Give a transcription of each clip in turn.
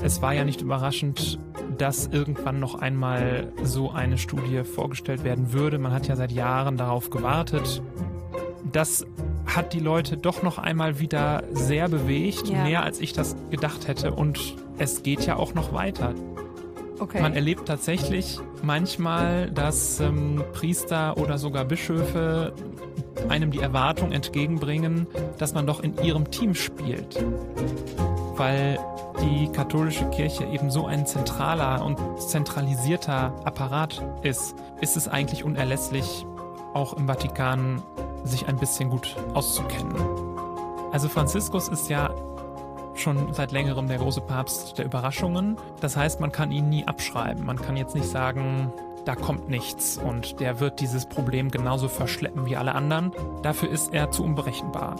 Es war ja nicht überraschend, dass irgendwann noch einmal so eine Studie vorgestellt werden würde. Man hat ja seit Jahren darauf gewartet. Das hat die Leute doch noch einmal wieder sehr bewegt, mehr als ich das gedacht hätte. Und es geht ja auch noch weiter. Okay. Man erlebt tatsächlich manchmal, dass Priester oder sogar Bischöfe einem die Erwartung entgegenbringen, dass man doch in ihrem Team spielt. Weil die katholische Kirche eben so ein zentraler und zentralisierter Apparat ist es eigentlich unerlässlich, auch im Vatikan sich ein bisschen gut auszukennen. Also Franziskus ist ja schon seit längerem der große Papst der Überraschungen. Das heißt, man kann ihn nie abschreiben. Man kann jetzt nicht sagen, da kommt nichts und der wird dieses Problem genauso verschleppen wie alle anderen. Dafür ist er zu unberechenbar.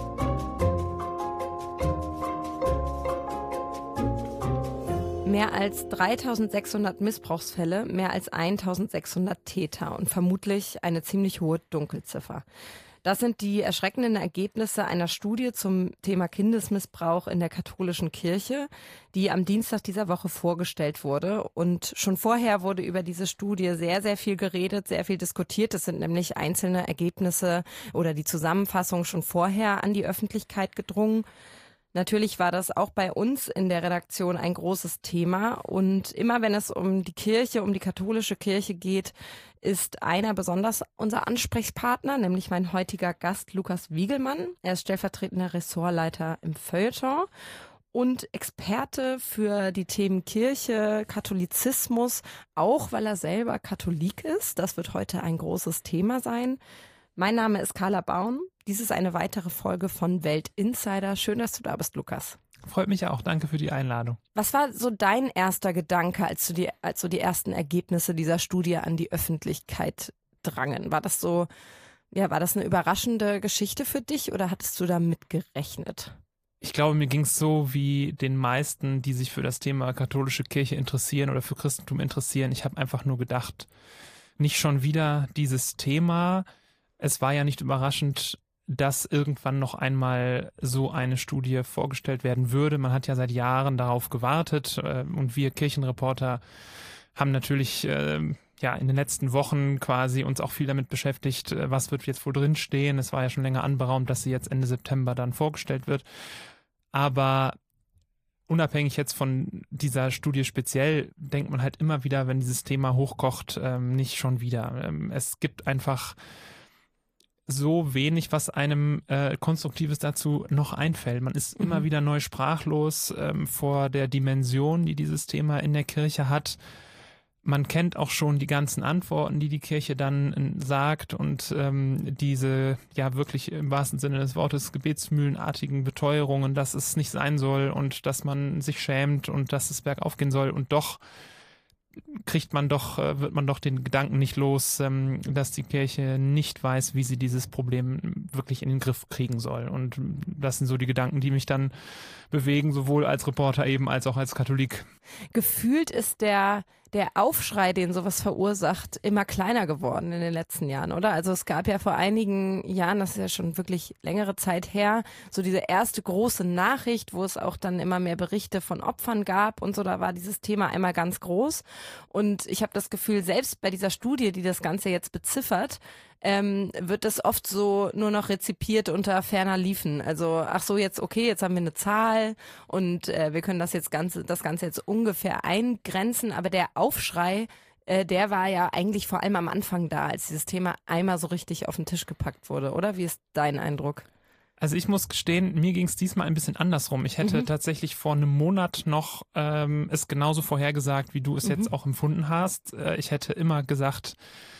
Mehr als 3600 Missbrauchsfälle, mehr als 1600 Täter und vermutlich eine ziemlich hohe Dunkelziffer. Das sind die erschreckenden Ergebnisse einer Studie zum Thema Kindesmissbrauch in der katholischen Kirche, die am Dienstag dieser Woche vorgestellt wurde. Und schon vorher wurde über diese Studie sehr, sehr viel geredet, sehr viel diskutiert. Es sind nämlich einzelne Ergebnisse oder die Zusammenfassung schon vorher an die Öffentlichkeit gedrungen. Natürlich war das auch bei uns in der Redaktion ein großes Thema und immer wenn es um die Kirche, um die katholische Kirche geht, ist einer besonders unser Ansprechpartner, nämlich mein heutiger Gast Lukas Wiegelmann. Er ist stellvertretender Ressortleiter im Feuilleton und Experte für die Themen Kirche, Katholizismus, auch weil er selber Katholik ist. Das wird heute ein großes Thema sein. Mein Name ist Carla Baun. Dies ist eine weitere Folge von Welt Insider. Schön, dass du da bist, Lukas. Freut mich auch. Danke für die Einladung. Was war so dein erster Gedanke, als so die ersten Ergebnisse dieser Studie an die Öffentlichkeit drangen? War das eine überraschende Geschichte für dich oder hattest du damit gerechnet? Ich glaube, mir ging es so wie den meisten, die sich für das Thema katholische Kirche interessieren oder für Christentum interessieren. Ich habe einfach nur gedacht, nicht schon wieder dieses Thema. Es war ja nicht überraschend, dass irgendwann noch einmal so eine Studie vorgestellt werden würde. Man hat ja seit Jahren darauf gewartet und wir Kirchenreporter haben natürlich in den letzten Wochen quasi uns auch viel damit beschäftigt, was wird jetzt wohl drinstehen. Es war ja schon länger anberaumt, dass sie jetzt Ende September dann vorgestellt wird. Aber unabhängig jetzt von dieser Studie speziell, denkt man halt immer wieder, wenn dieses Thema hochkocht, nicht schon wieder. Es gibt einfach so wenig, was einem Konstruktives dazu noch einfällt. Man ist immer wieder neu sprachlos vor der Dimension, die dieses Thema in der Kirche hat. Man kennt auch schon die ganzen Antworten, die die Kirche dann sagt und diese ja wirklich im wahrsten Sinne des Wortes gebetsmühlenartigen Beteuerungen, dass es nicht sein soll und dass man sich schämt und dass es bergauf gehen soll und doch wird man doch den Gedanken nicht los, dass die Kirche nicht weiß, wie sie dieses Problem wirklich in den Griff kriegen soll. Und das sind so die Gedanken, die mich dann bewegen, sowohl als Reporter eben als auch als Katholik. Gefühlt ist der Aufschrei, den sowas verursacht, immer kleiner geworden in den letzten Jahren, oder? Also es gab ja vor einigen Jahren, das ist ja schon wirklich längere Zeit her, so diese erste große Nachricht, wo es auch dann immer mehr Berichte von Opfern gab und so, da war dieses Thema einmal ganz groß. Und ich habe das Gefühl, selbst bei dieser Studie, die das Ganze jetzt beziffert, wird das oft so nur noch rezipiert unter ferner Liefen. Also, ach so, jetzt haben wir eine Zahl und wir können das Ganze jetzt ungefähr eingrenzen, aber der Aufschrei, der war ja eigentlich vor allem am Anfang da, als dieses Thema einmal so richtig auf den Tisch gepackt wurde, oder? Wie ist dein Eindruck? Also ich muss gestehen, mir ging es diesmal ein bisschen andersrum. Ich hätte tatsächlich vor einem Monat noch es genauso vorhergesagt, wie du es jetzt auch empfunden hast. Ich hätte immer gesagt,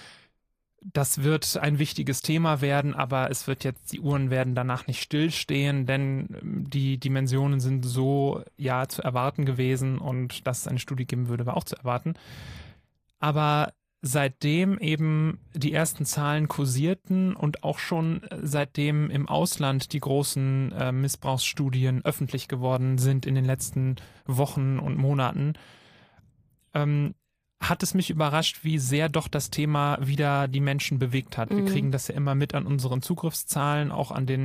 das wird ein wichtiges Thema werden, aber die Uhren werden danach nicht stillstehen, denn die Dimensionen sind so zu erwarten gewesen und dass es eine Studie geben würde, war auch zu erwarten. Aber seitdem eben die ersten Zahlen kursierten und auch schon seitdem im Ausland die großen Missbrauchsstudien öffentlich geworden sind in den letzten Wochen und Monaten, hat es mich überrascht, wie sehr doch das Thema wieder die Menschen bewegt hat. Wir kriegen das ja immer mit an unseren Zugriffszahlen, auch an den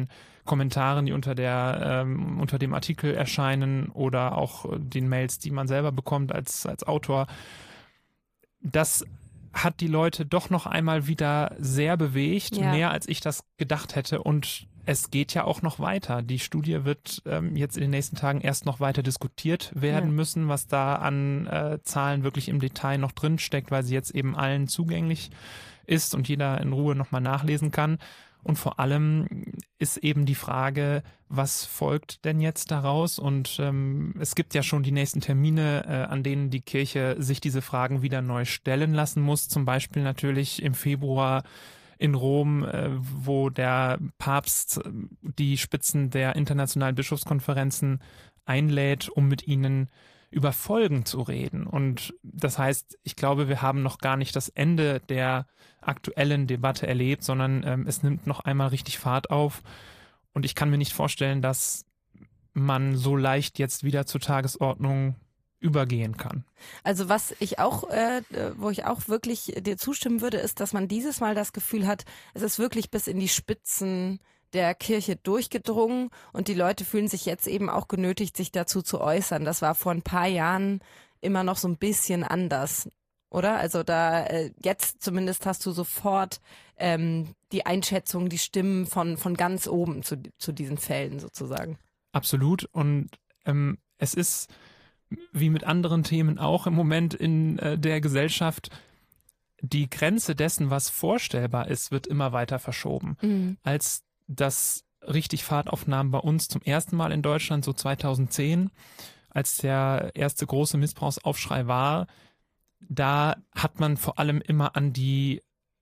Kommentaren, die unter dem Artikel erscheinen oder auch den Mails, die man selber bekommt als Autor. Das hat die Leute doch noch einmal wieder sehr bewegt, mehr als ich das gedacht hätte. Und es geht ja auch noch weiter. Die Studie wird jetzt in den nächsten Tagen erst noch weiter diskutiert werden müssen, was da an Zahlen wirklich im Detail noch drin steckt, weil sie jetzt eben allen zugänglich ist und jeder in Ruhe nochmal nachlesen kann. Und vor allem ist eben die Frage, was folgt denn jetzt daraus? Und es gibt ja schon die nächsten Termine, an denen die Kirche sich diese Fragen wieder neu stellen lassen muss. Zum Beispiel natürlich im Februar in Rom, wo der Papst die Spitzen der internationalen Bischofskonferenzen einlädt, um mit ihnen über Folgen zu reden. Und das heißt, ich glaube, wir haben noch gar nicht das Ende der aktuellen Debatte erlebt, sondern es nimmt noch einmal richtig Fahrt auf. Und ich kann mir nicht vorstellen, dass man so leicht jetzt wieder zur Tagesordnung übergehen kann. Also was ich auch, wo ich auch wirklich dir zustimmen würde, ist, dass man dieses Mal das Gefühl hat, es ist wirklich bis in die Spitzen der Kirche durchgedrungen und die Leute fühlen sich jetzt eben auch genötigt, sich dazu zu äußern. Das war vor ein paar Jahren immer noch so ein bisschen anders, oder? Also da jetzt zumindest hast du sofort die Einschätzung, die Stimmen von ganz oben zu diesen Fällen sozusagen. Absolut. Und es ist wie mit anderen Themen auch im Moment in der Gesellschaft, die Grenze dessen, was vorstellbar ist, wird immer weiter verschoben. Mhm. Als das richtig Fahrt aufnahm bei uns zum ersten Mal in Deutschland, so 2010, als der erste große Missbrauchsaufschrei war, da hat man vor allem immer an die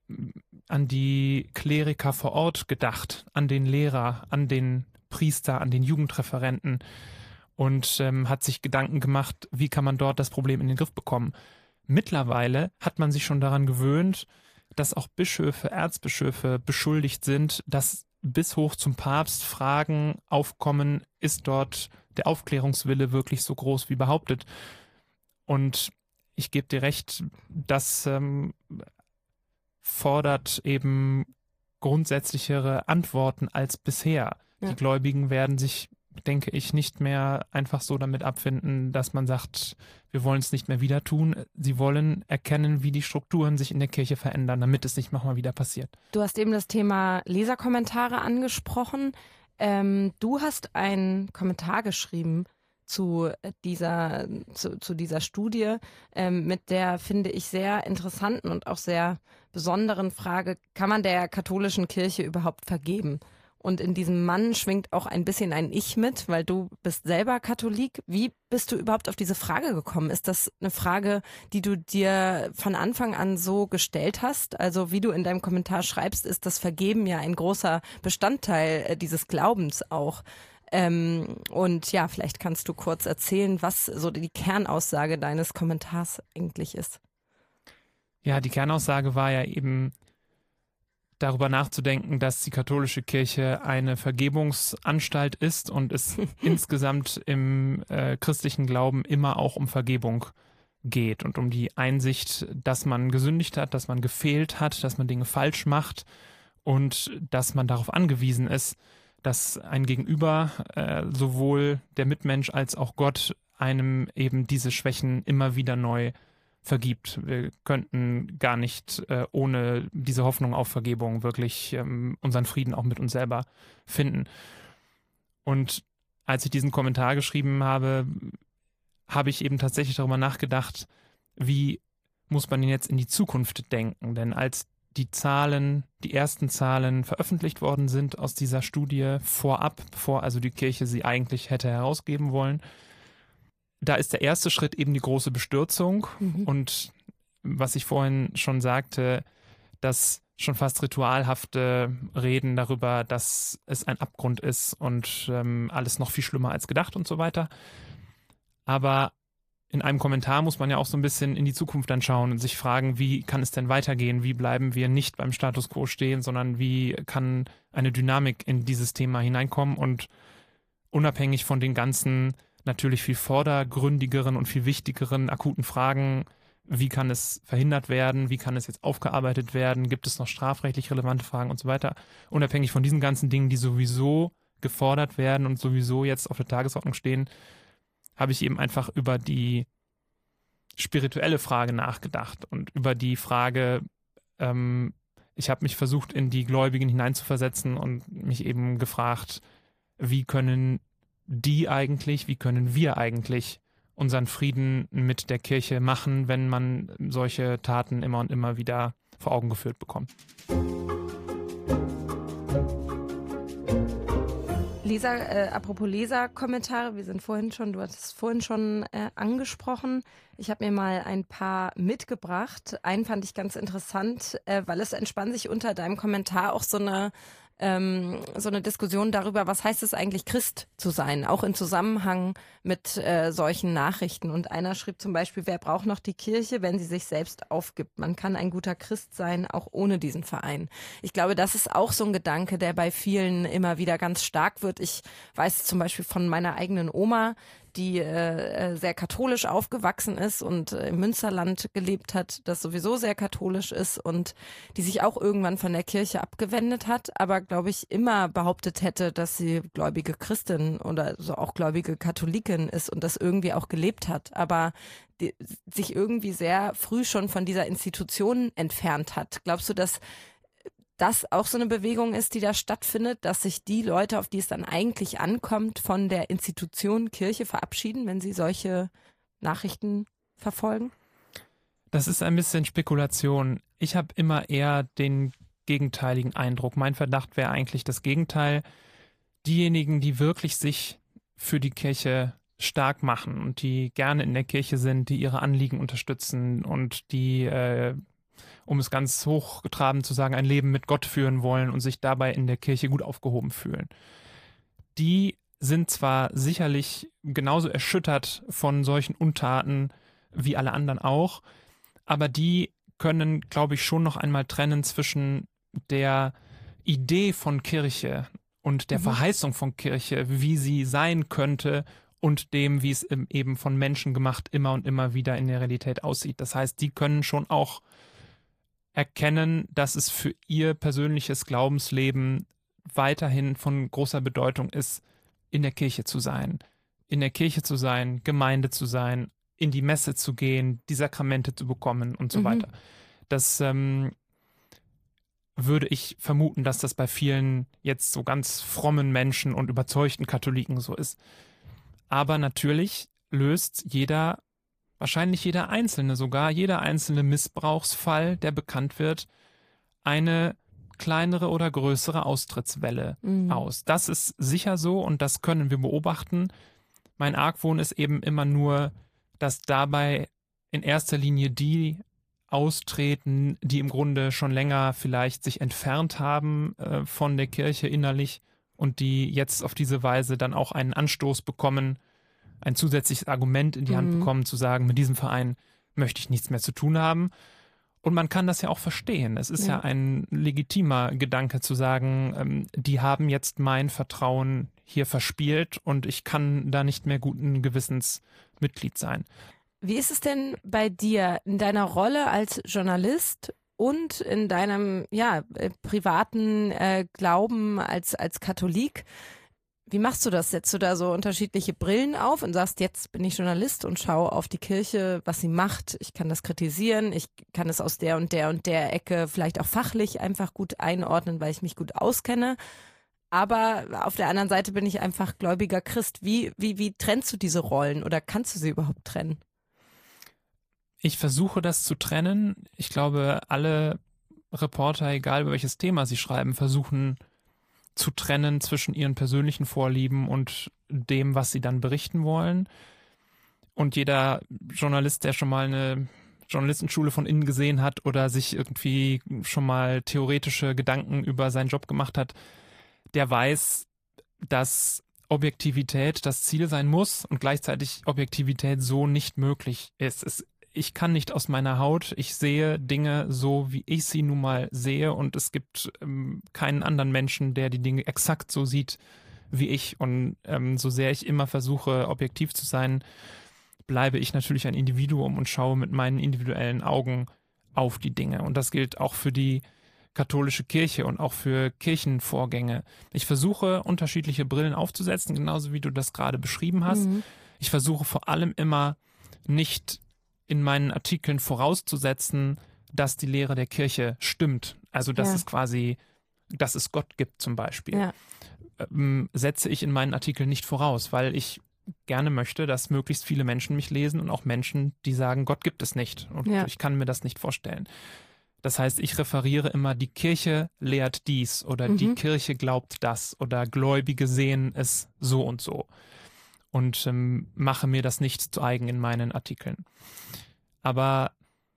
Kleriker vor Ort gedacht, an den Lehrer, an den Priester, an den Jugendreferenten und hat sich Gedanken gemacht, wie kann man dort das Problem in den Griff bekommen. Mittlerweile hat man sich schon daran gewöhnt, dass auch Bischöfe, Erzbischöfe beschuldigt sind, dass bis hoch zum Papst Fragen aufkommen, ist dort der Aufklärungswille wirklich so groß wie behauptet? Und ich gebe dir recht, das fordert eben grundsätzlichere Antworten als bisher. Ja. Die Gläubigen werden sich, denke ich, nicht mehr einfach so damit abfinden, dass man sagt, wir wollen es nicht mehr wieder tun. Sie wollen erkennen, wie die Strukturen sich in der Kirche verändern, damit es nicht nochmal wieder passiert. Du hast eben das Thema Leserkommentare angesprochen. Du hast einen Kommentar geschrieben zu dieser Studie mit der, finde ich, sehr interessanten und auch sehr besonderen Frage, kann man der katholischen Kirche überhaupt vergeben? Und in diesem Mann schwingt auch ein bisschen ein Ich mit, weil du bist selber Katholik. Wie bist du überhaupt auf diese Frage gekommen? Ist das eine Frage, die du dir von Anfang an so gestellt hast? Also wie du in deinem Kommentar schreibst, ist das Vergeben ja ein großer Bestandteil dieses Glaubens auch. Und ja, vielleicht kannst du kurz erzählen, was so die Kernaussage deines Kommentars eigentlich ist. Ja, die Kernaussage war ja eben, darüber nachzudenken, dass die katholische Kirche eine Vergebungsanstalt ist und es insgesamt im christlichen Glauben immer auch um Vergebung geht und um die Einsicht, dass man gesündigt hat, dass man gefehlt hat, dass man Dinge falsch macht und dass man darauf angewiesen ist, dass ein Gegenüber, sowohl der Mitmensch als auch Gott, einem eben diese Schwächen immer wieder neu vergibt. Wir könnten gar nicht ohne diese Hoffnung auf Vergebung wirklich unseren Frieden auch mit uns selber finden. Und als ich diesen Kommentar geschrieben habe, habe ich eben tatsächlich darüber nachgedacht, wie muss man denn jetzt in die Zukunft denken? Denn als die ersten Zahlen veröffentlicht worden sind aus dieser Studie vorab, bevor also die Kirche sie eigentlich hätte herausgeben wollen, da ist der erste Schritt eben die große Bestürzung und was ich vorhin schon sagte, das schon fast ritualhafte Reden darüber, dass es ein Abgrund ist und alles noch viel schlimmer als gedacht und so weiter. Aber in einem Kommentar muss man ja auch so ein bisschen in die Zukunft dann schauen und sich fragen, wie kann es denn weitergehen? Wie bleiben wir nicht beim Status quo stehen, sondern wie kann eine Dynamik in dieses Thema hineinkommen und unabhängig von den ganzen natürlich viel vordergründigeren und viel wichtigeren akuten Fragen, wie kann es verhindert werden, wie kann es jetzt aufgearbeitet werden, gibt es noch strafrechtlich relevante Fragen und so weiter. Unabhängig von diesen ganzen Dingen, die sowieso gefordert werden und sowieso jetzt auf der Tagesordnung stehen, habe ich eben einfach über die spirituelle Frage nachgedacht und über die Frage, ich habe mich versucht, in die Gläubigen hineinzuversetzen und mich eben gefragt, wie können wir eigentlich unseren Frieden mit der Kirche machen, wenn man solche Taten immer und immer wieder vor Augen geführt bekommt. Apropos Leserkommentare, du hast es vorhin schon angesprochen. Ich habe mir mal ein paar mitgebracht. Einen fand ich ganz interessant, weil es entspann sich unter deinem Kommentar auch so eine Diskussion darüber, was heißt es eigentlich, Christ zu sein, auch im Zusammenhang mit solchen Nachrichten. Und einer schrieb zum Beispiel, wer braucht noch die Kirche, wenn sie sich selbst aufgibt? Man kann ein guter Christ sein, auch ohne diesen Verein. Ich glaube, das ist auch so ein Gedanke, der bei vielen immer wieder ganz stark wird. Ich weiß zum Beispiel von meiner eigenen Oma, die sehr katholisch aufgewachsen ist und im Münsterland gelebt hat, das sowieso sehr katholisch ist und die sich auch irgendwann von der Kirche abgewendet hat, aber glaube ich immer behauptet hätte, dass sie gläubige Christin oder so auch gläubige Katholikin ist und das irgendwie auch gelebt hat, aber sich irgendwie sehr früh schon von dieser Institution entfernt hat. Glaubst du, dass das auch so eine Bewegung ist, die da stattfindet, dass sich die Leute, auf die es dann eigentlich ankommt, von der Institution Kirche verabschieden, wenn sie solche Nachrichten verfolgen? Das ist ein bisschen Spekulation. Ich habe immer eher den gegenteiligen Eindruck. Mein Verdacht wäre eigentlich das Gegenteil. Diejenigen, die wirklich sich für die Kirche stark machen und die gerne in der Kirche sind, die ihre Anliegen unterstützen und die um es ganz hochgetraben zu sagen, ein Leben mit Gott führen wollen und sich dabei in der Kirche gut aufgehoben fühlen. Die sind zwar sicherlich genauso erschüttert von solchen Untaten wie alle anderen auch, aber die können, glaube ich, schon noch einmal trennen zwischen der Idee von Kirche und der Verheißung von Kirche, wie sie sein könnte, und dem, wie es eben von Menschen gemacht immer und immer wieder in der Realität aussieht. Das heißt, die können schon auch erkennen, dass es für ihr persönliches Glaubensleben weiterhin von großer Bedeutung ist, in der Kirche zu sein. In der Kirche zu sein, Gemeinde zu sein, in die Messe zu gehen, die Sakramente zu bekommen und so weiter. Das würde ich vermuten, dass das bei vielen jetzt so ganz frommen Menschen und überzeugten Katholiken so ist. Aber natürlich löst wahrscheinlich jeder einzelne Missbrauchsfall, der bekannt wird, eine kleinere oder größere Austrittswelle aus. Das ist sicher so und das können wir beobachten. Mein Argwohn ist eben immer nur, dass dabei in erster Linie die austreten, die im Grunde schon länger vielleicht sich entfernt haben von der Kirche innerlich und die jetzt auf diese Weise dann auch einen Anstoß bekommen, ein zusätzliches Argument in die Hand bekommen, zu sagen, mit diesem Verein möchte ich nichts mehr zu tun haben. Und man kann das ja auch verstehen. Es ist ja ein legitimer Gedanke zu sagen, die haben jetzt mein Vertrauen hier verspielt und ich kann da nicht mehr guten Gewissens Mitglied sein. Wie ist es denn bei dir in deiner Rolle als Journalist und in deinem privaten Glauben als Katholik? Wie machst du das? Setzt du da so unterschiedliche Brillen auf und sagst, jetzt bin ich Journalist und schaue auf die Kirche, was sie macht. Ich kann das kritisieren, ich kann es aus der und der Ecke vielleicht auch fachlich einfach gut einordnen, weil ich mich gut auskenne. Aber auf der anderen Seite bin ich einfach gläubiger Christ. Wie trennst du diese Rollen oder kannst du sie überhaupt trennen? Ich versuche das zu trennen. Ich glaube, alle Reporter, egal über welches Thema sie schreiben, versuchen zu trennen zwischen ihren persönlichen Vorlieben und dem, was sie dann berichten wollen. Und jeder Journalist, der schon mal eine Journalistenschule von innen gesehen hat oder sich irgendwie schon mal theoretische Gedanken über seinen Job gemacht hat, der weiß, dass Objektivität das Ziel sein muss und gleichzeitig Objektivität so nicht möglich ist. Ich kann nicht aus meiner Haut. Ich sehe Dinge so, wie ich sie nun mal sehe und es gibt keinen anderen Menschen, der die Dinge exakt so sieht wie ich. Und so sehr ich immer versuche, objektiv zu sein, bleibe ich natürlich ein Individuum und schaue mit meinen individuellen Augen auf die Dinge. Und das gilt auch für die katholische Kirche und auch für Kirchenvorgänge. Ich versuche, unterschiedliche Brillen aufzusetzen, genauso wie du das gerade beschrieben hast. Ich versuche vor allem immer nicht in meinen Artikeln vorauszusetzen, dass die Lehre der Kirche stimmt. Also dass es quasi, dass es Gott gibt zum Beispiel. Setze ich in meinen Artikeln nicht voraus, weil ich gerne möchte, dass möglichst viele Menschen mich lesen und auch Menschen, die sagen, Gott gibt es nicht und ich kann mir das nicht vorstellen. Das heißt, ich referiere immer, die Kirche lehrt dies oder die Kirche glaubt das oder Gläubige sehen es so und so und mache mir das nicht zu eigen in meinen Artikeln. Aber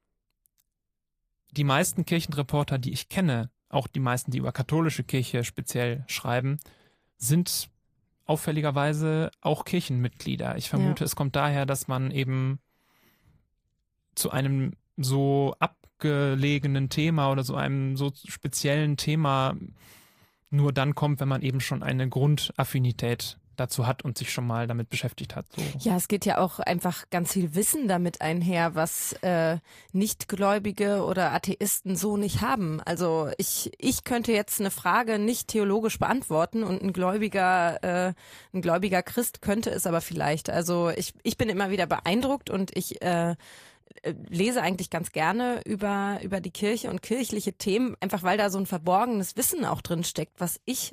die meisten Kirchenreporter, die ich kenne, auch die meisten, die über katholische Kirche speziell schreiben, sind auffälligerweise auch Kirchenmitglieder. Ich vermute, es kommt daher, dass man eben zu einem so abgelegenen Thema oder so einem so speziellen Thema nur dann kommt, wenn man eben schon eine Grundaffinität dazu hat und sich schon mal damit beschäftigt hat. So. Ja, es geht ja auch einfach ganz viel Wissen damit einher, was Nichtgläubige oder Atheisten so nicht haben. Also ich könnte jetzt eine Frage nicht theologisch beantworten und ein gläubiger Christ könnte es aber vielleicht. Also ich bin immer wieder beeindruckt und ich lese eigentlich ganz gerne über die Kirche und kirchliche Themen, einfach weil da so ein verborgenes Wissen auch drin steckt, was ich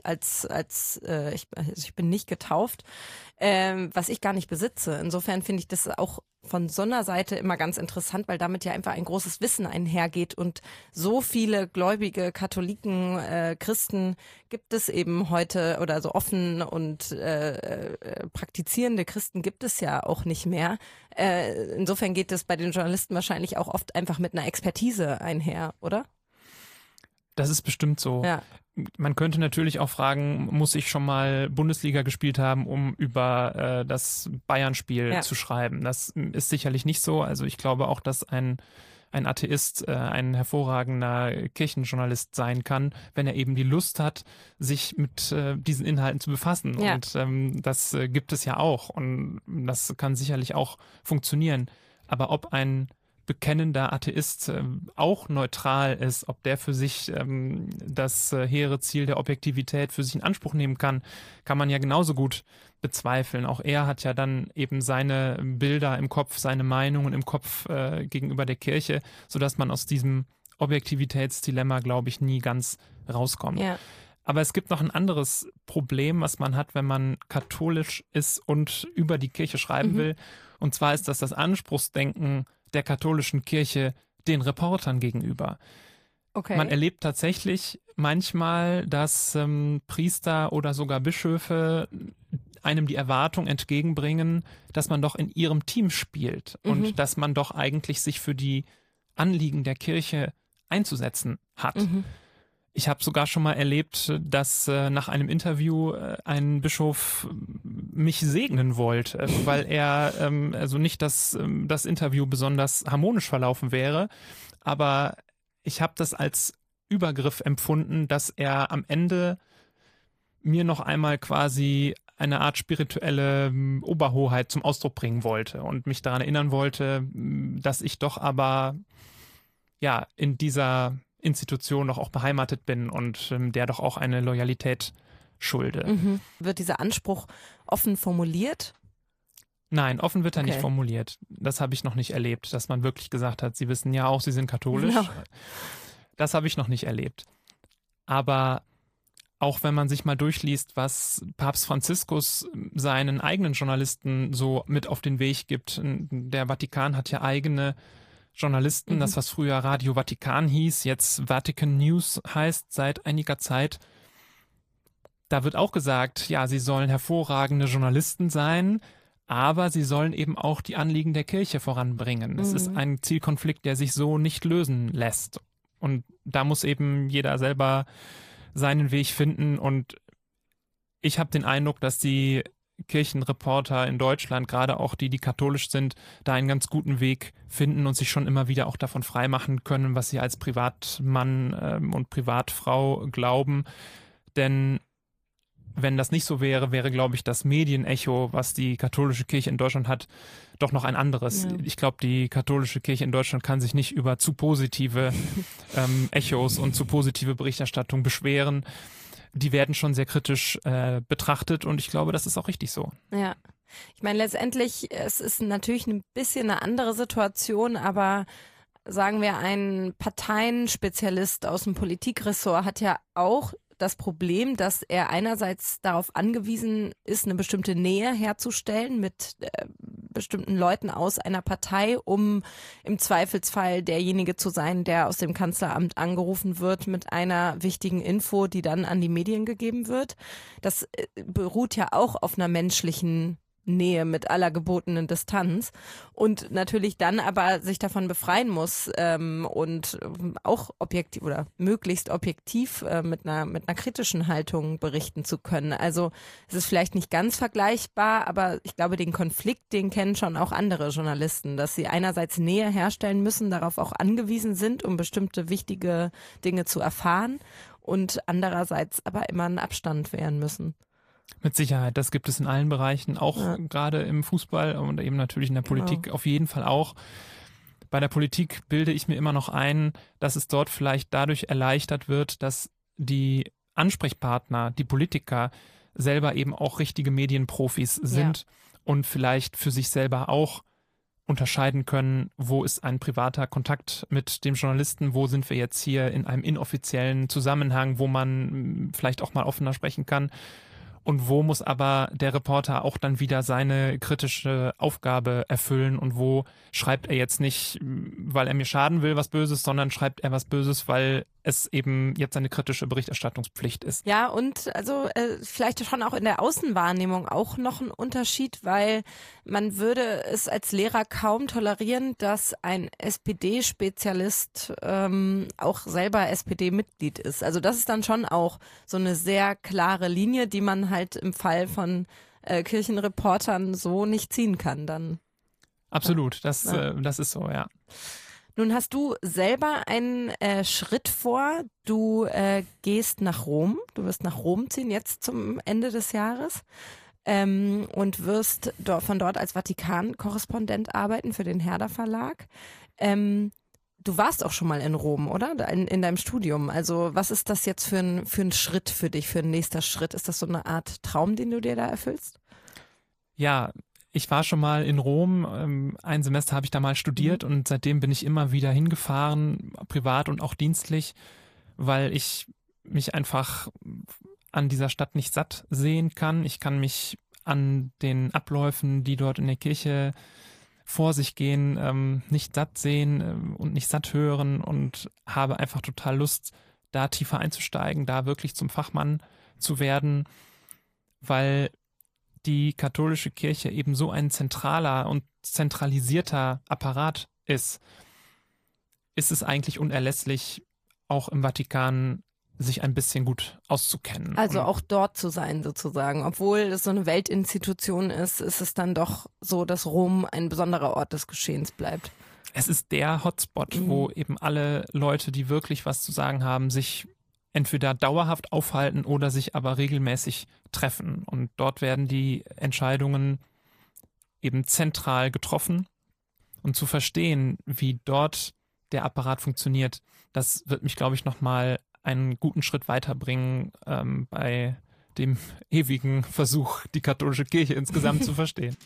ich bin nicht getauft, was ich gar nicht besitze. Insofern finde ich das auch von so einer Seite immer ganz interessant, weil damit ja einfach ein großes Wissen einhergeht und so viele gläubige Katholiken, Christen gibt es eben heute oder so offen und praktizierende Christen gibt es ja auch nicht mehr. Insofern geht es bei den Journalisten wahrscheinlich auch oft einfach mit einer Expertise einher, oder? Das ist bestimmt so. Ja. Man könnte natürlich auch fragen, muss ich schon mal Bundesliga gespielt haben, um über das Bayern-Spiel zu schreiben? Das ist sicherlich nicht so. Also ich glaube auch, dass ein Atheist ein hervorragender Kirchenjournalist sein kann, wenn er eben die Lust hat, sich mit diesen Inhalten zu befassen. Ja. Und das gibt es ja auch. Und das kann sicherlich auch funktionieren. Aber ob ein bekennender Atheist auch neutral ist, ob der für sich das hehre Ziel der Objektivität für sich in Anspruch nehmen kann man ja genauso gut bezweifeln. Auch er hat ja dann eben seine Bilder im Kopf, seine Meinungen im Kopf gegenüber der Kirche, sodass man aus diesem Objektivitätsdilemma, glaube ich, nie ganz rauskommt. Ja. Aber es gibt noch ein anderes Problem, was man hat, wenn man katholisch ist und über die Kirche schreiben will. Und zwar ist das Anspruchsdenken der katholischen Kirche den Reportern gegenüber. Okay. Man erlebt tatsächlich manchmal, dass Priester oder sogar Bischöfe einem die Erwartung entgegenbringen, dass man doch in ihrem Team spielt und dass man doch eigentlich sich für die Anliegen der Kirche einzusetzen hat. Ich habe sogar schon mal erlebt, dass nach einem Interview ein Bischof mich segnen wollte, weil er also nicht, dass das Interview besonders harmonisch verlaufen wäre, aber ich habe das als Übergriff empfunden, dass er am Ende mir noch einmal quasi eine Art spirituelle Oberhoheit zum Ausdruck bringen wollte und mich daran erinnern wollte, dass ich doch aber ja in dieser Institution doch auch beheimatet bin und der doch auch eine Loyalität schulde. Wird dieser Anspruch offen formuliert? Nein, offen wird er nicht formuliert. Das habe ich noch nicht erlebt, dass man wirklich gesagt hat, Sie wissen ja auch, Sie sind katholisch. No. Das habe ich noch nicht erlebt. Aber auch wenn man sich mal durchliest, was Papst Franziskus seinen eigenen Journalisten so mit auf den Weg gibt. Der Vatikan hat ja eigene Journalisten, das was früher Radio Vatikan hieß, jetzt Vatican News heißt seit einiger Zeit. Da wird auch gesagt, ja, sie sollen hervorragende Journalisten sein, aber sie sollen eben auch die Anliegen der Kirche voranbringen. Es ist ein Zielkonflikt, der sich so nicht lösen lässt. Und da muss eben jeder selber seinen Weg finden. Und ich habe den Eindruck, dass die Kirchenreporter in Deutschland, gerade auch die katholisch sind, da einen ganz guten Weg finden und sich schon immer wieder auch davon freimachen können, was sie als Privatmann und Privatfrau glauben. Denn wenn das nicht so wäre, wäre, glaube ich, das Medienecho, was die katholische Kirche in Deutschland hat, doch noch ein anderes. Ja. Ich glaube, die katholische Kirche in Deutschland kann sich nicht über zu positive Echos und zu positive Berichterstattung beschweren. Die werden schon sehr kritisch betrachtet und ich glaube, das ist auch richtig so. Ja, ich meine letztendlich, es ist natürlich ein bisschen eine andere Situation, aber sagen wir, ein Parteienspezialist aus dem Politikressort hat ja auch das Problem, dass er einerseits darauf angewiesen ist, eine bestimmte Nähe herzustellen mit bestimmten Leuten aus einer Partei, um im Zweifelsfall derjenige zu sein, der aus dem Kanzleramt angerufen wird mit einer wichtigen Info, die dann an die Medien gegeben wird. Das beruht ja auch auf einer menschlichen Nähe mit aller gebotenen Distanz und natürlich dann aber sich davon befreien muss und auch objektiv oder möglichst objektiv mit einer kritischen Haltung berichten zu können. Also es ist vielleicht nicht ganz vergleichbar, aber ich glaube, den Konflikt, den kennen schon auch andere Journalisten, dass sie einerseits Nähe herstellen müssen, darauf auch angewiesen sind, um bestimmte wichtige Dinge zu erfahren und andererseits aber immer einen Abstand wehren müssen. Mit Sicherheit, das gibt es in allen Bereichen, auch gerade im Fußball und eben natürlich in der Politik auf jeden Fall auch. Bei der Politik bilde ich mir immer noch ein, dass es dort vielleicht dadurch erleichtert wird, dass die Ansprechpartner, die Politiker selber eben auch richtige Medienprofis sind und vielleicht für sich selber auch unterscheiden können, wo ist ein privater Kontakt mit dem Journalisten, wo sind wir jetzt hier in einem inoffiziellen Zusammenhang, wo man vielleicht auch mal offener sprechen kann. Und wo muss aber der Reporter auch dann wieder seine kritische Aufgabe erfüllen und wo schreibt er jetzt nicht, weil er mir schaden will, was Böses, sondern schreibt er was Böses, weil es eben jetzt eine kritische Berichterstattungspflicht ist. Ja, und also vielleicht schon auch in der Außenwahrnehmung auch noch ein Unterschied, weil man würde es als Lehrer kaum tolerieren, dass ein SPD-Spezialist auch selber SPD-Mitglied ist. Also das ist dann schon auch so eine sehr klare Linie, die man halt im Fall von Kirchenreportern so nicht ziehen kann dann. Absolut, das ist so, ja. Nun hast du selber einen Schritt vor. Du gehst nach Rom. Du wirst nach Rom ziehen, jetzt zum Ende des Jahres. Und wirst von dort als Vatikan-Korrespondent arbeiten für den Herder Verlag. Du warst auch schon mal in Rom, oder? In deinem Studium. Also was ist das jetzt für ein Schritt für dich, für ein nächster Schritt? Ist das so eine Art Traum, den du dir da erfüllst? Ja, ich war schon mal in Rom, ein Semester habe ich da mal studiert und seitdem bin ich immer wieder hingefahren, privat und auch dienstlich, weil ich mich einfach an dieser Stadt nicht satt sehen kann. Ich kann mich an den Abläufen, die dort in der Kirche vor sich gehen, nicht satt sehen und nicht satt hören und habe einfach total Lust, da tiefer einzusteigen, da wirklich zum Fachmann zu werden, weil die katholische Kirche eben so ein zentraler und zentralisierter Apparat ist es eigentlich unerlässlich, auch im Vatikan sich ein bisschen gut auszukennen. Also auch dort zu sein sozusagen. Obwohl es so eine Weltinstitution ist, ist es dann doch so, dass Rom ein besonderer Ort des Geschehens bleibt. Es ist der Hotspot, wo eben alle Leute, die wirklich was zu sagen haben, sich entweder dauerhaft aufhalten oder sich aber regelmäßig treffen. Und dort werden die Entscheidungen eben zentral getroffen. Und zu verstehen, wie dort der Apparat funktioniert, das wird mich, glaube ich, nochmal einen guten Schritt weiterbringen bei dem ewigen Versuch, die katholische Kirche insgesamt zu verstehen.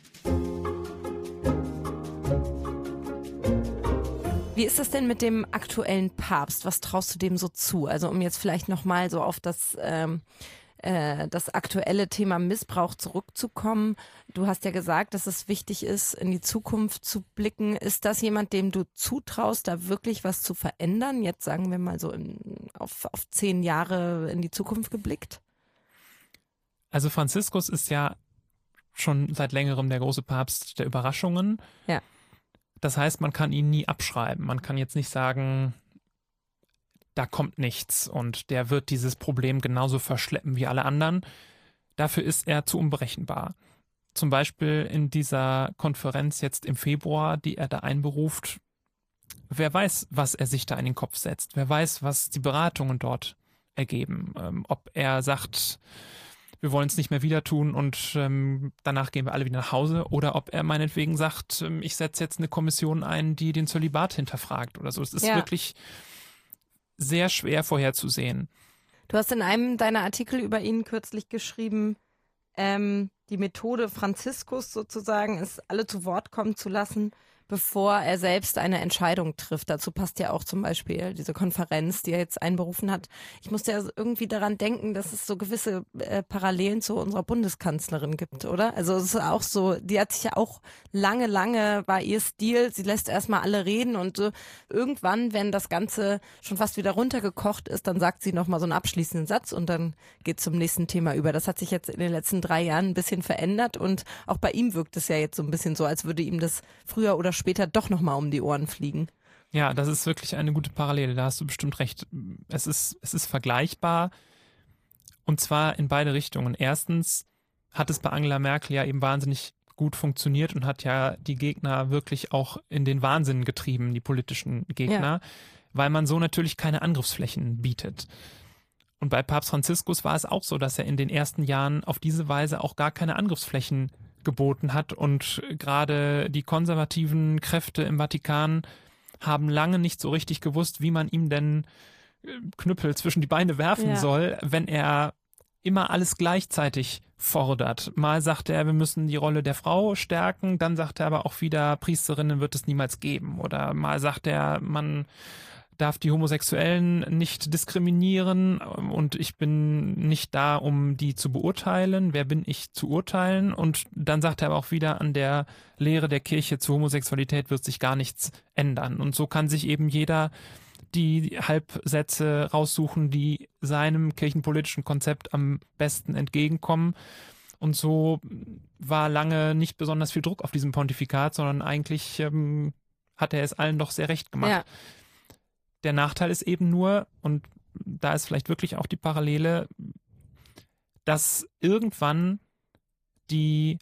Wie ist das denn mit dem aktuellen Papst? Was traust du dem so zu? Also um jetzt vielleicht nochmal so auf das aktuelle Thema Missbrauch zurückzukommen. Du hast ja gesagt, dass es wichtig ist, in die Zukunft zu blicken. Ist das jemand, dem du zutraust, da wirklich was zu verändern? Jetzt sagen wir mal so auf 10 Jahre in die Zukunft geblickt. Also Franziskus ist ja schon seit längerem der große Papst der Überraschungen. Ja. Das heißt, man kann ihn nie abschreiben. Man kann jetzt nicht sagen, da kommt nichts und der wird dieses Problem genauso verschleppen wie alle anderen. Dafür ist er zu unberechenbar. Zum Beispiel in dieser Konferenz jetzt im Februar, die er da einberuft. Wer weiß, was er sich da in den Kopf setzt. Wer weiß, was die Beratungen dort ergeben. Ob er sagt, wir wollen es nicht mehr wieder tun und danach gehen wir alle wieder nach Hause, oder ob er meinetwegen sagt, ich setze jetzt eine Kommission ein, die den Zölibat hinterfragt oder so. Es ist wirklich sehr schwer vorherzusehen. Du hast in einem deiner Artikel über ihn kürzlich geschrieben, die Methode Franziskus sozusagen ist, alle zu Wort kommen zu lassen, bevor er selbst eine Entscheidung trifft. Dazu passt ja auch zum Beispiel diese Konferenz, die er jetzt einberufen hat. Ich musste ja irgendwie daran denken, dass es so gewisse Parallelen zu unserer Bundeskanzlerin gibt, oder? Also es ist auch so, die hat sich ja auch lange war ihr Stil, sie lässt erstmal alle reden und irgendwann, wenn das Ganze schon fast wieder runtergekocht ist, dann sagt sie nochmal so einen abschließenden Satz und dann geht zum nächsten Thema über. Das hat sich jetzt in den letzten 3 Jahren ein bisschen verändert und auch bei ihm wirkt es ja jetzt so ein bisschen so, als würde ihm das früher oder später doch nochmal um die Ohren fliegen. Ja, das ist wirklich eine gute Parallele, da hast du bestimmt recht. Es ist vergleichbar und zwar in beide Richtungen. Erstens hat es bei Angela Merkel ja eben wahnsinnig gut funktioniert und hat ja die Gegner wirklich auch in den Wahnsinn getrieben, die politischen Gegner, weil man so natürlich keine Angriffsflächen bietet. Und bei Papst Franziskus war es auch so, dass er in den ersten Jahren auf diese Weise auch gar keine Angriffsflächen geboten hat und gerade die konservativen Kräfte im Vatikan haben lange nicht so richtig gewusst, wie man ihm denn Knüppel zwischen die Beine werfen soll, wenn er immer alles gleichzeitig fordert. Mal sagt er, wir müssen die Rolle der Frau stärken, dann sagt er aber auch wieder, Priesterinnen wird es niemals geben. Oder mal sagt er, man darf die Homosexuellen nicht diskriminieren und ich bin nicht da, um die zu beurteilen. Wer bin ich zu urteilen? Und dann sagt er aber auch wieder, an der Lehre der Kirche zur Homosexualität wird sich gar nichts ändern. Und so kann sich eben jeder die Halbsätze raussuchen, die seinem kirchenpolitischen Konzept am besten entgegenkommen. Und so war lange nicht besonders viel Druck auf diesem Pontifikat, sondern eigentlich hat er es allen doch sehr recht gemacht. Ja. Der Nachteil ist eben nur, und da ist vielleicht wirklich auch die Parallele, dass irgendwann die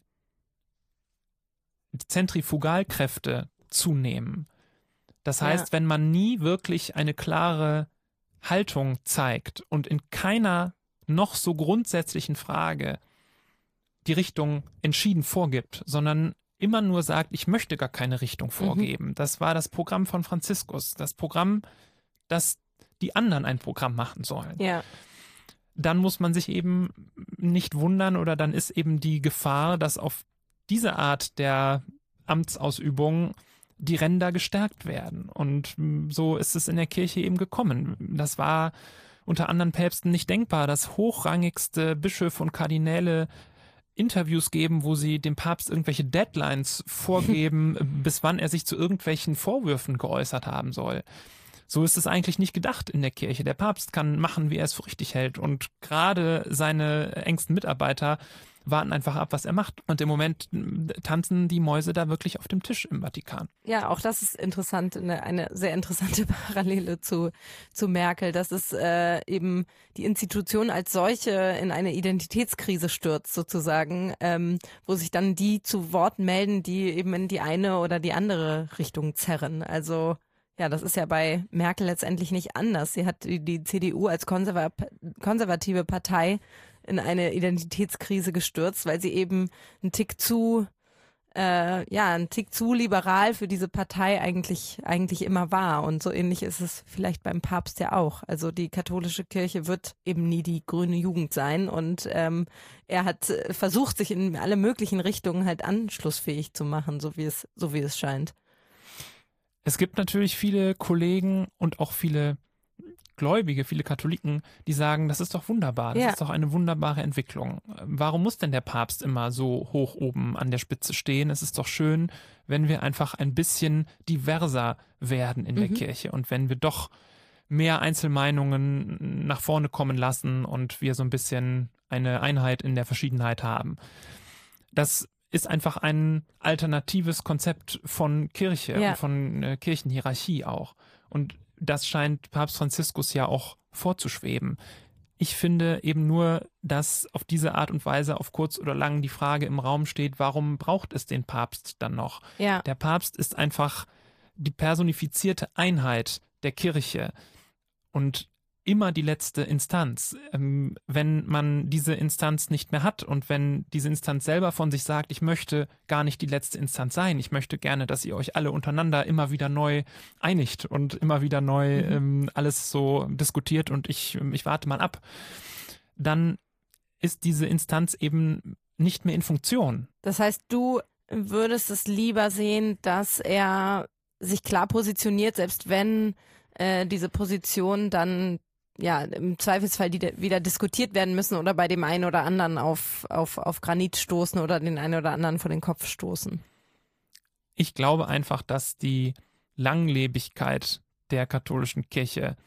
Zentrifugalkräfte zunehmen. Das heißt, wenn man nie wirklich eine klare Haltung zeigt und in keiner noch so grundsätzlichen Frage die Richtung entschieden vorgibt, sondern immer nur sagt, ich möchte gar keine Richtung vorgeben. Das war das Programm von Franziskus. Das Programm, dass die anderen ein Programm machen sollen. Ja. Dann muss man sich eben nicht wundern oder dann ist eben die Gefahr, dass auf diese Art der Amtsausübung die Ränder gestärkt werden. Und so ist es in der Kirche eben gekommen. Das war unter anderen Päpsten nicht denkbar, dass hochrangigste Bischöfe und Kardinäle Interviews geben, wo sie dem Papst irgendwelche Deadlines vorgeben, bis wann er sich zu irgendwelchen Vorwürfen geäußert haben soll. So ist es eigentlich nicht gedacht in der Kirche. Der Papst kann machen, wie er es für richtig hält. Und gerade seine engsten Mitarbeiter warten einfach ab, was er macht. Und im Moment tanzen die Mäuse da wirklich auf dem Tisch im Vatikan. Ja, auch das ist interessant, eine sehr interessante Parallele zu Merkel, dass es eben die Institution als solche in eine Identitätskrise stürzt sozusagen, wo sich dann die zu Wort melden, die eben in die eine oder die andere Richtung zerren. Also ja, das ist ja bei Merkel letztendlich nicht anders. Sie hat die CDU als konservative Partei in eine Identitätskrise gestürzt, weil sie eben ein Tick zu liberal für diese Partei eigentlich immer war. Und so ähnlich ist es vielleicht beim Papst ja auch. Also die katholische Kirche wird eben nie die grüne Jugend sein. Und er hat versucht, sich in alle möglichen Richtungen halt anschlussfähig zu machen, so wie es scheint. Es gibt natürlich viele Kollegen und auch viele Gläubige, viele Katholiken, die sagen, das ist doch wunderbar, das ist doch eine wunderbare Entwicklung. Warum muss denn der Papst immer so hoch oben an der Spitze stehen? Es ist doch schön, wenn wir einfach ein bisschen diverser werden in der Kirche und wenn wir doch mehr Einzelmeinungen nach vorne kommen lassen und wir so ein bisschen eine Einheit in der Verschiedenheit haben. Das ist einfach ein alternatives Konzept von Kirche und von Kirchenhierarchie auch. Und das scheint Papst Franziskus ja auch vorzuschweben. Ich finde eben nur, dass auf diese Art und Weise auf kurz oder lang die Frage im Raum steht, warum braucht es den Papst dann noch? Ja. Der Papst ist einfach die personifizierte Einheit der Kirche. Und immer die letzte Instanz. Wenn man diese Instanz nicht mehr hat und wenn diese Instanz selber von sich sagt, ich möchte gar nicht die letzte Instanz sein, ich möchte gerne, dass ihr euch alle untereinander immer wieder neu einigt und immer wieder neu alles so diskutiert und ich warte mal ab, dann ist diese Instanz eben nicht mehr in Funktion. Das heißt, du würdest es lieber sehen, dass er sich klar positioniert, selbst wenn diese Position dann ja im Zweifelsfall wieder diskutiert werden müssen oder bei dem einen oder anderen auf Granit stoßen oder den einen oder anderen vor den Kopf stoßen. Ich glaube einfach, dass die Langlebigkeit der katholischen Kirche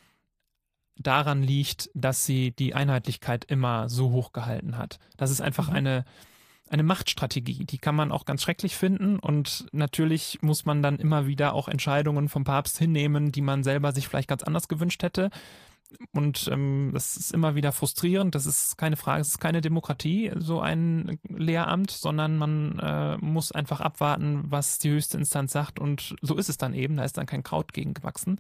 daran liegt, dass sie die Einheitlichkeit immer so hoch gehalten hat. Das ist einfach eine Machtstrategie, die kann man auch ganz schrecklich finden und natürlich muss man dann immer wieder auch Entscheidungen vom Papst hinnehmen, die man selber sich vielleicht ganz anders gewünscht hätte. Und das ist immer wieder frustrierend, das ist keine Frage, es ist keine Demokratie, so ein Lehramt, sondern man muss einfach abwarten, was die höchste Instanz sagt und so ist es dann eben, da ist dann kein Kraut gegen gewachsen.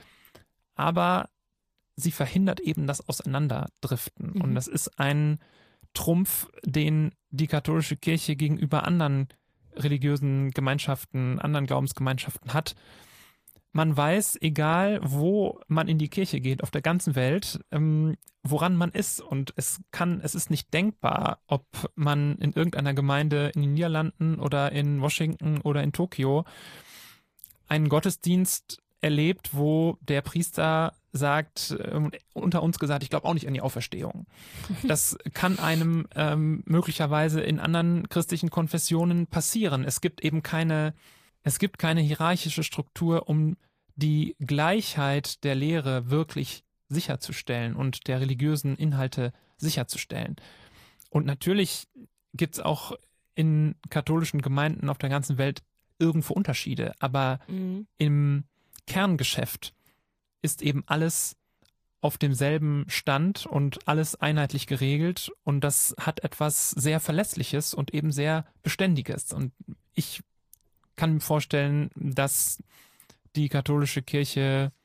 Aber sie verhindert eben das Auseinanderdriften und das ist ein Trumpf, den die katholische Kirche gegenüber anderen religiösen Gemeinschaften, anderen Glaubensgemeinschaften hat. Man weiß, egal wo man in die Kirche geht, auf der ganzen Welt, woran man ist. Und es ist nicht denkbar, ob man in irgendeiner Gemeinde in den Niederlanden oder in Washington oder in Tokio einen Gottesdienst erlebt, wo der Priester sagt, unter uns gesagt, ich glaube auch nicht an die Auferstehung. Das kann einem möglicherweise in anderen christlichen Konfessionen passieren. Es gibt keine hierarchische Struktur, um die Gleichheit der Lehre wirklich sicherzustellen und der religiösen Inhalte sicherzustellen. Und natürlich gibt es auch in katholischen Gemeinden auf der ganzen Welt irgendwo Unterschiede, aber im Kerngeschäft ist eben alles auf demselben Stand und alles einheitlich geregelt und das hat etwas sehr Verlässliches und eben sehr Beständiges. Und ich kann mir vorstellen, dass die katholische Kirche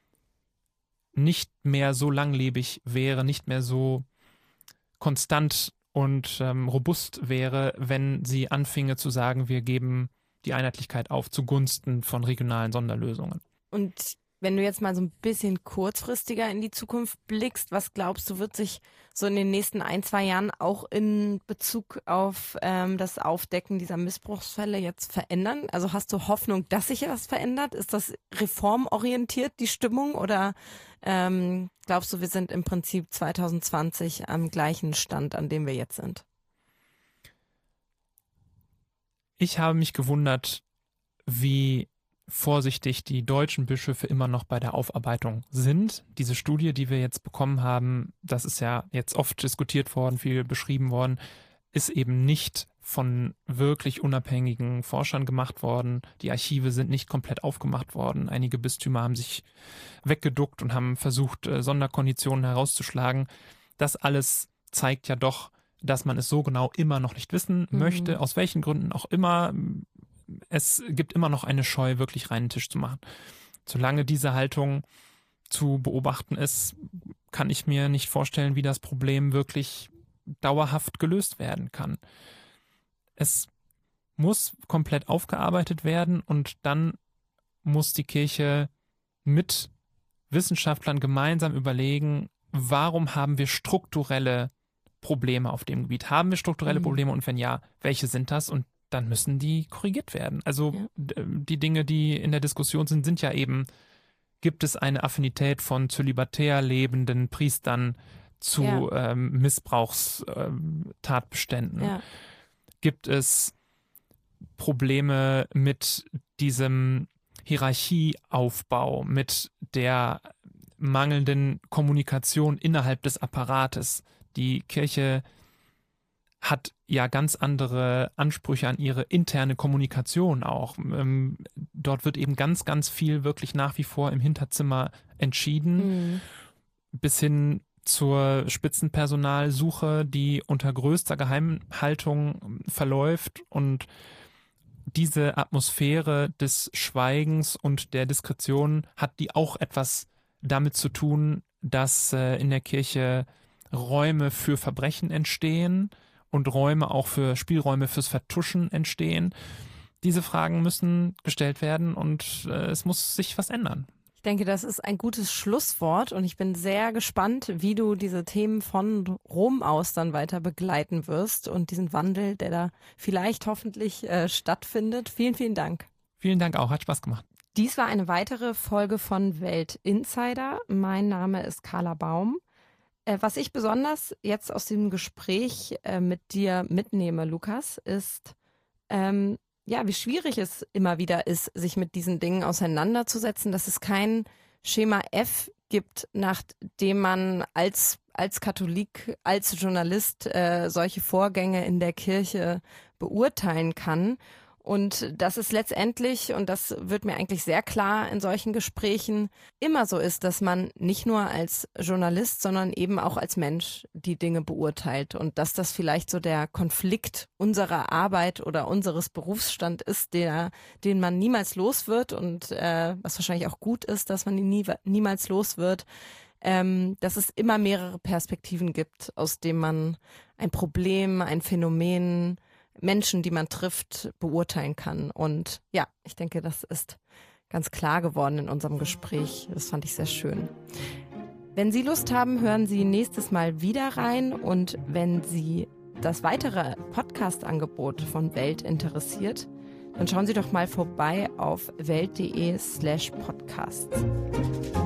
nicht mehr so langlebig wäre, nicht mehr so konstant und robust wäre, wenn sie anfinge zu sagen, wir geben die Einheitlichkeit auf zugunsten von regionalen Sonderlösungen. Und wenn du jetzt mal so ein bisschen kurzfristiger in die Zukunft blickst, was glaubst du, wird sich so in den nächsten 1-2 Jahren auch in Bezug auf das Aufdecken dieser Missbrauchsfälle jetzt verändern? Also hast du Hoffnung, dass sich etwas verändert? Ist das reformorientiert, die Stimmung? Oder glaubst du, wir sind im Prinzip 2020 am gleichen Stand, an dem wir jetzt sind? Ich habe mich gewundert, wie vorsichtig die deutschen Bischöfe immer noch bei der Aufarbeitung sind. Diese Studie, die wir jetzt bekommen haben, das ist ja jetzt oft diskutiert worden, viel beschrieben worden, ist eben nicht von wirklich unabhängigen Forschern gemacht worden. Die Archive sind nicht komplett aufgemacht worden. Einige Bistümer haben sich weggeduckt und haben versucht, Sonderkonditionen herauszuschlagen. Das alles zeigt ja doch, dass man es so genau immer noch nicht wissen möchte, aus welchen Gründen auch immer. Es gibt immer noch eine Scheu, wirklich reinen Tisch zu machen. Solange diese Haltung zu beobachten ist, kann ich mir nicht vorstellen, wie das Problem wirklich dauerhaft gelöst werden kann. Es muss komplett aufgearbeitet werden und dann muss die Kirche mit Wissenschaftlern gemeinsam überlegen, warum haben wir strukturelle Probleme auf dem Gebiet? Haben wir strukturelle Probleme und wenn ja, welche sind das? Und dann müssen die korrigiert werden. Also die Dinge, die in der Diskussion sind ja eben, gibt es eine Affinität von zölibatär lebenden Priestern zu Missbrauchstatbeständen? Gibt es Probleme mit diesem Hierarchieaufbau, mit der mangelnden Kommunikation innerhalb des Apparates? Die Kirche hat ja ganz andere Ansprüche an ihre interne Kommunikation auch. Dort wird eben ganz, ganz viel wirklich nach wie vor im Hinterzimmer entschieden, bis hin zur Spitzenpersonalsuche, die unter größter Geheimhaltung verläuft. Und diese Atmosphäre des Schweigens und der Diskretion hat die auch etwas damit zu tun, dass in der Kirche Räume für Verbrechen entstehen und Spielräume fürs Vertuschen entstehen. Diese Fragen müssen gestellt werden und es muss sich was ändern. Ich denke, das ist ein gutes Schlusswort und ich bin sehr gespannt, wie du diese Themen von Rom aus dann weiter begleiten wirst und diesen Wandel, der da vielleicht hoffentlich stattfindet. Vielen, vielen Dank. Vielen Dank auch, hat Spaß gemacht. Dies war eine weitere Folge von Welt Insider. Mein Name ist Carla Baum. Was ich besonders jetzt aus dem Gespräch mit dir mitnehme, Lukas, ist, wie schwierig es immer wieder ist, sich mit diesen Dingen auseinanderzusetzen, dass es kein Schema F gibt, nach dem man als Katholik, als Journalist solche Vorgänge in der Kirche beurteilen kann. Und dass es letztendlich, und das wird mir eigentlich sehr klar in solchen Gesprächen, immer so ist, dass man nicht nur als Journalist, sondern eben auch als Mensch die Dinge beurteilt. Und dass das vielleicht so der Konflikt unserer Arbeit oder unseres Berufsstands ist, den man niemals los wird und was wahrscheinlich auch gut ist, dass man ihn niemals los wird, dass es immer mehrere Perspektiven gibt, aus denen man ein Problem, ein Phänomen, Menschen, die man trifft, beurteilen kann. Und ja, ich denke, das ist ganz klar geworden in unserem Gespräch. Das fand ich sehr schön. Wenn Sie Lust haben, hören Sie nächstes Mal wieder rein. Und wenn Sie das weitere Podcast-Angebot von Welt interessiert, dann schauen Sie doch mal vorbei auf welt.de/podcasts.